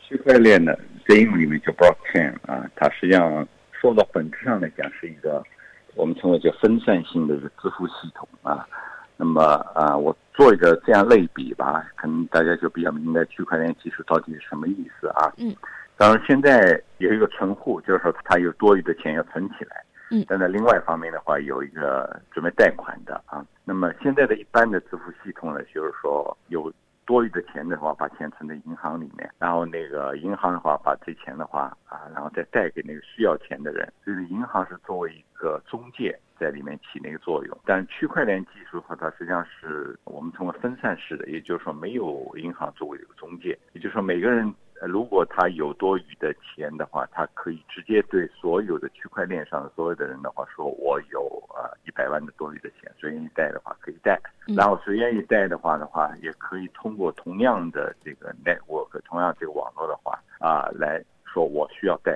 区块链呢，在英文里面叫 blockchain 啊，它实际上说到本质上来讲是一个我们称为叫分散性的支付系统啊。那么我做一个这样类比吧，可能大家就比较明白区块链技术到底是什么意思啊。当然现在有一个存户，就是说他有多余的钱要存起来。但在另外一方面的话，有一个准备贷款的啊。那么现在的一般的支付系统呢，就是说有多余的钱的话，把钱存在银行里面，然后那个银行的话把这钱的话然后再贷给那个需要钱的人。就是银行是作为一个中介在里面起那个作用。但区块链技术的话，它实际上是我们称为分散式的，也就是说没有银行作为一个中介，也就是说每个人如果他有多余的钱的话，他可以直接对所有的区块链上的所有的人的话说，我有100万的多余的钱，谁愿意贷的话可以贷，然后谁愿意贷的话也可以通过同样的这个 network， 同样这个网络的话来说我需要贷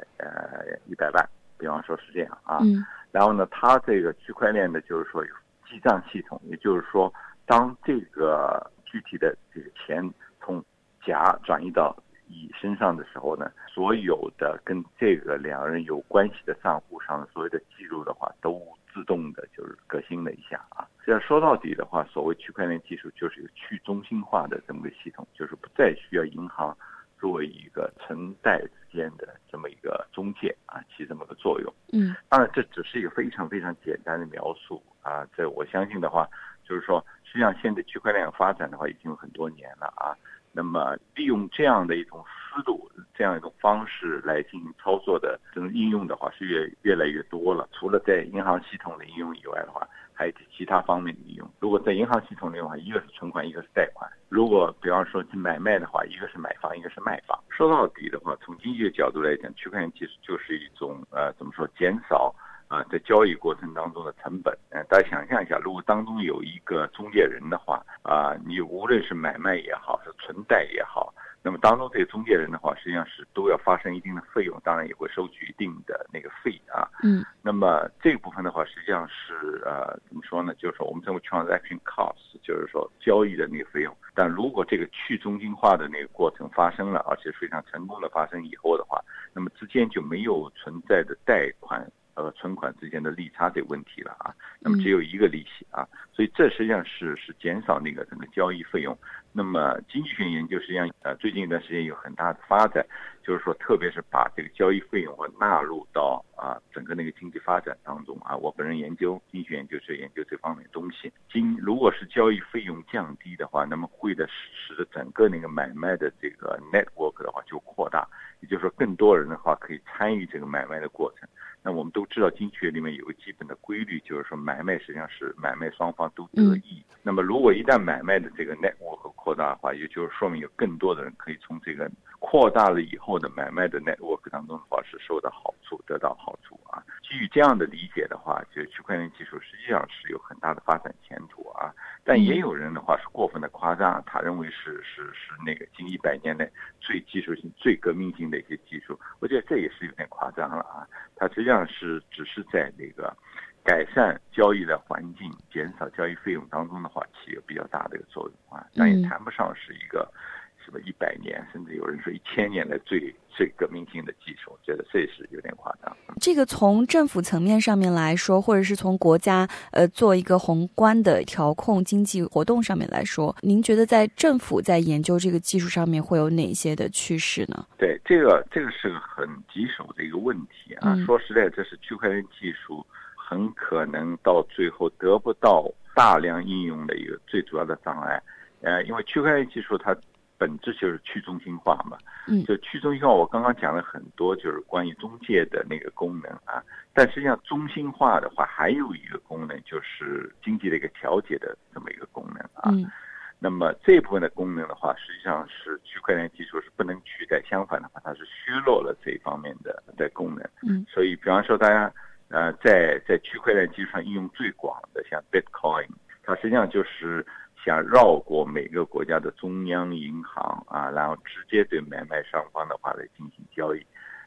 100万，比方说是这样啊。然后呢，它这个区块链的就是说有记账系统，也就是说当这个具体的这个钱从甲转移到乙身上的时候呢，所有的跟这个两人有关系的账户上的所有的记录的话，都自动的就是革新了一下啊。这样说到底的话，所谓区块链技术就是一个去中心化的这么个系统，就是不再需要银行作为一个存贷之间的这么一个中介起这么个作用。当然这只是一个非常非常简单的描述啊。这我相信的话，就是说实际上现在区块链发展的话已经有很多年了啊。那么利用这样的一种思路，这样一种方式来进行操作的这种应用的话是越来越多了。除了在银行系统的应用以外的话，还有其他方面的应用。如果在银行系统里的话，一个是存款，一个是贷款。如果比方说去买卖的话，一个是买房，一个是卖房。说到底的话，从经济的角度来讲，区块链技术就是一种怎么说，减少在交易过程当中的成本。大家想象一下，如果当中有一个中介人的话你无论是买卖也好，是存贷也好，那么当中这个中介人的话，实际上是都要发生一定的费用，当然也会收取一定的那个费啊。那么这个部分的话，实际上是怎么说呢？就是说我们称为 transaction cost， 就是说交易的那个费用。但如果这个去中心化的那个过程发生了，而且非常成功的发生以后的话，那么之间就没有存在的贷款存款之间的利差这个问题了啊。那么只有一个利息啊，所以这实际上是减少那个整个交易费用。那么经济学研究实际上最近一段时间有很大的发展，就是说特别是把这个交易费用纳入到整个那个经济发展当中啊。我本人研究经济学研究是研究这方面的东西。如果是交易费用降低的话，那么会使得整个那个买卖的这个 network 的话就扩大，也就是说更多人的话可以参与这个买卖的过程。那我们都知道经济学里面有个基本的规律，就是说买卖实际上是买卖双方都得益。那么如果一旦买卖的这个 network 扩大的话，也就是说明有更多的人可以从这个扩大了以后的买卖的 network 当中的话是受到好处，得到好处啊。基于这样的理解的话，就区块链技术实际上是有很大的发展前途啊。但也有人的话是过分的夸张，他认为是那个近100年内最技术性、最革命性的一些技术。我觉得这也是有点夸张了啊。它实际上只是在那个改善交易的环境、减少交易费用当中的话，起有比较大的一个作用啊。但也谈不上是一个什么100年，甚至有人说1000年的最革命性的技术，我觉得这也是有点夸张。 这个从政府层面上面来说，或者是从国家做一个宏观的调控经济活动上面来说，您觉得在政府在研究这个技术上面会有哪些的趋势呢？ 对，这个是个很棘手的一个问题啊。说实在，这是区块链技术很可能到最后得不到大量应用的一个最主要的障碍。因为区块链技术它本质就是去中心化嘛。就去中心化，我刚刚讲了很多，就是关于中介的那个功能啊。但实际上中心化的话，还有一个功能，就是经济的一个调节的这么一个功能啊。那么这部分的功能的话，实际上是区块链技术是不能取代，相反的话，它是削弱了这一方面的功能。所以，比方说大家在区块链技术上应用最广的，像 Bitcoin， 它实际上就是想绕过每个国家的中央银行啊，然后直接对买卖双方的话来进行交易。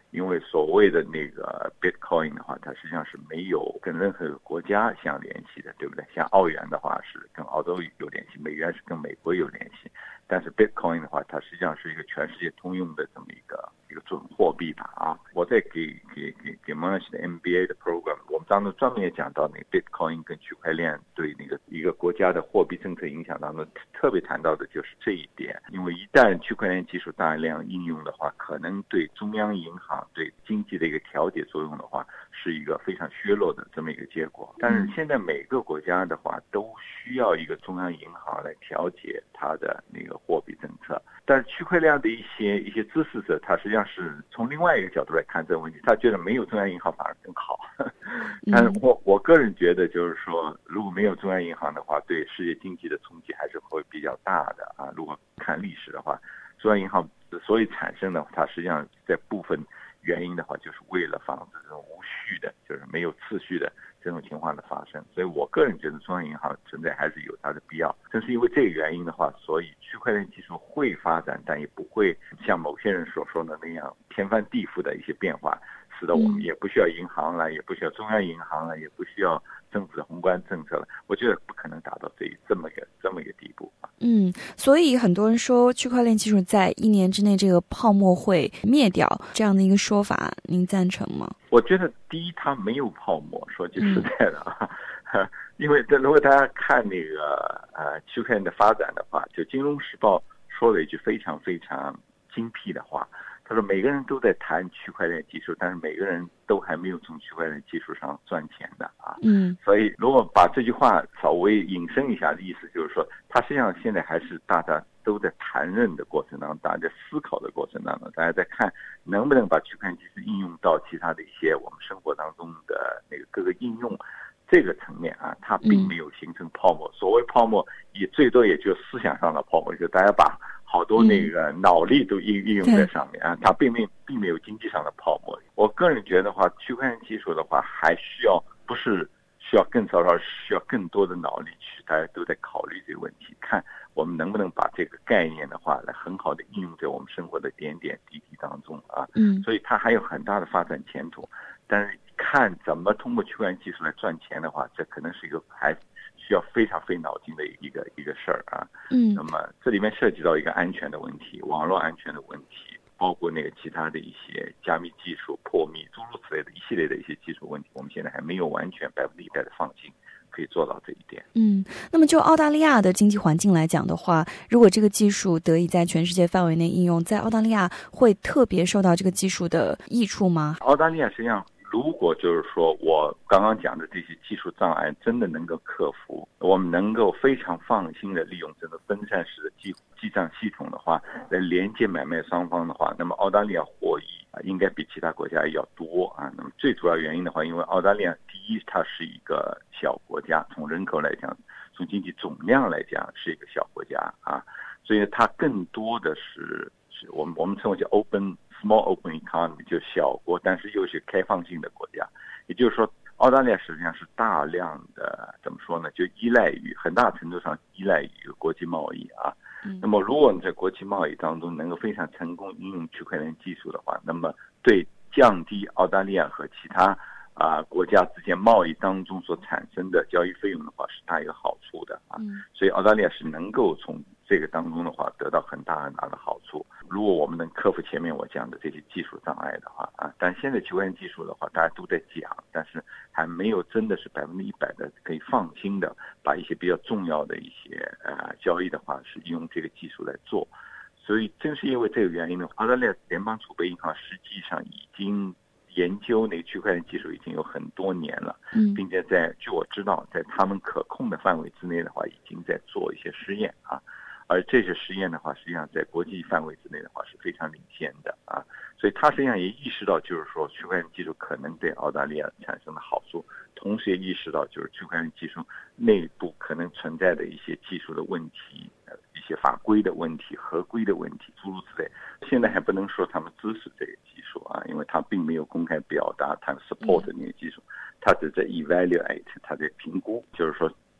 因为所谓的那个 Bitcoin 的话，它实际上是没有跟任何国家相联系的，对不对？像澳元的话是跟澳洲有联系，美元是跟美国有联系，但是 Bitcoin 的话，它实际上是一个全世界通用的这么一个准货币吧啊。我在给蒙纳西的 MBA 的 program， 我们当中专门也讲到那个 Bitcoin 跟区块链对那个一个国家的货币政策影响当中，特别谈到的就是这一点。因为一旦区块链技术大量应用的话，可能对中央银行对经济的一个调节作用的话，是一个非常削弱的这么一个结果。但是现在每个国家的话都需要一个中央银行来调节它的那个货币政策。但是区块链的一些支持者，他实际上是从另外一个角度来看这个问题，他觉得没有中央银行反而更好。但是我个人觉得，就是说，如果没有中央银行的话，对世界经济的冲击还是会比较大的啊。如果看历史的话，中央银行之所以产生的，它实际上在部分原因的话，就是为了防止这种无序的，就是没有次序的这种情况的发生。所以我个人觉得中央银行存在还是有它的必要。正是因为这个原因的话，所以区块链技术会发展，但也不会像某些人所说的那样天翻地覆的一些变化，使得我们也不需要银行了，也不需要中央银行了，也不需要政府的宏观政策了。我觉得不可能达到这么一个地步。 所以很多人说区块链技术在1年之内这个泡沫会灭掉，这样的一个说法，您赞成吗？ 我觉得第一，它没有泡沫，说句实在的啊。因为如果大家看那个区块链的发展的话，就《金融时报》说了一句非常非常精辟的话，他说每个人都在谈区块链技术，但是每个人都还没有从区块链技术上赚钱的啊。所以如果把这句话稍微引申一下的意思，就是说，它实际上现在还是大家都在谈论的过程当中，大家在思考的过程当中，大家在看能不能把区块链技术应用到其他的一些我们生活当中的那个各个应用。这个层面啊，它并没有形成泡沫。所谓泡沫，也最多也就思想上的泡沫，就大家把好多那个脑力都应用在上面啊，它并没有经济上的泡沫。我个人觉得话，区块链技术的话，还需要不是需要更早，而需要更多的脑力去，大家都在考虑这个问题，看我们能不能把这个概念的话，来很好的应用在我们生活的点点滴滴当中啊。所以它还有很大的发展前途，但是看怎么通过区块链技术来赚钱的话，这可能是一个还需要非常费脑筋的一个事儿啊。那么这里面涉及到一个安全的问题，网络安全的问题，包括那个其他的一些加密技术、破密诸如此类的一系列的一些技术问题，我们现在还没有完全100%的放心可以做到这一点。 那么就澳大利亚的经济环境来讲的话，如果这个技术得以在全世界范围内应用，在澳大利亚会特别受到这个技术的益处吗？ 澳大利亚实际上，如果就是说我刚刚讲的这些技术障碍真的能够克服，我们能够非常放心的利用这个分散式的记账系统的话，来连接买卖双方的话，那么澳大利亚获益应该比其他国家要多啊。那么最主要原因的话，因为澳大利亚第一，它是一个小国家，从人口来讲，从经济总量来讲是一个小国家啊，所以它更多的是我们称为叫 small open economy， 就小国，但是又是开放性的国家。也就是说，澳大利亚实际上是大量的怎么说呢？就很大程度上依赖于国际贸易啊。那么，如果你在国际贸易当中能够非常成功应用区块链技术的话，那么对降低澳大利亚和其他国家之间贸易当中所产生的交易费用的话，是大有好处的啊。所以澳大利亚是能够从这个当中的话得到很大很大的好处。如果我们能克服前面我讲的这些技术障碍的话啊，但现在区块链技术的话，大家都在讲，但是还没有真的是100%的可以放心的把一些比较重要的一些交易的话，是用这个技术来做。所以正是因为这个原因呢，澳大利亚联邦储备银行实际上已经研究那个区块链技术已经有很多年了，并且据我知道，在他们可控的范围之内的话，已经在做一些实验啊。而这些实验的话，实际上在国际范围之内的话是非常领先的啊。所以他实际上也意识到，就是说区块链技术可能对澳大利亚产生的好处，同时也意识到就是区块链技术内部可能存在的一些技术的问题、一些法规的问题、合规的问题，诸如此类。现在还不能说他们支持这个技术啊，因为他并没有公开表达他 support 那个技术，他只在 evaluate， 他在评估，就是说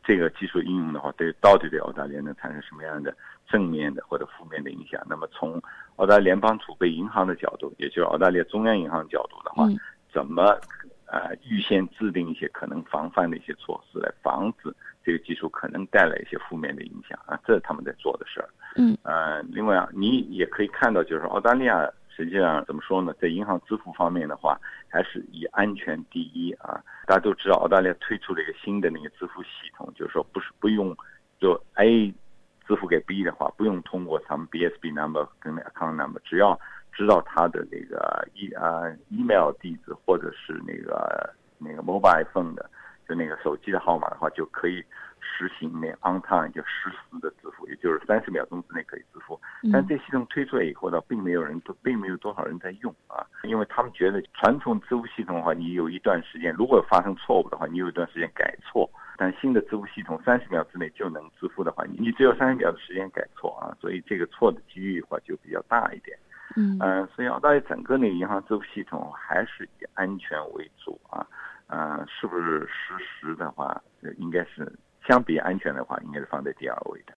这个技术应用的话，到底对澳大利亚能产生什么样的正面的或者负面的影响？那么从澳大利亚联邦储备银行的角度，也就是澳大利亚中央银行角度的话，怎么预先制定一些可能防范的一些措施，来防止这个技术可能带来一些负面的影响啊，这是他们在做的事儿。另外你也可以看到，就是澳大利亚实际上怎么说呢，在银行支付方面的话，还是以安全第一啊。大家都知道，澳大利亚推出了一个新的那个支付系统，就是说不用就 A 支付给 B 的话，不用通过他们 BSB number 跟 account number， 只要知道他的那个email 地址或者是那个 mobile phone 的，就那个手机的号码的话，就可以实行那 on time 就实时的支付，也就是30秒钟之内可以支付。但这系统推出来以后呢，并没有多少人在用啊，因为他们觉得传统支付系统的话，你有一段时间，如果发生错误的话，你有一段时间改错。但新的支付系统30秒之内就能支付的话，你只有30秒的时间改错啊，所以这个错的几率的话就比较大一点。所以澳大利亚整个那个银行支付系统还是以安全为主啊。是不是实时的话，应该是相比安全的话，应该是放在第2位的。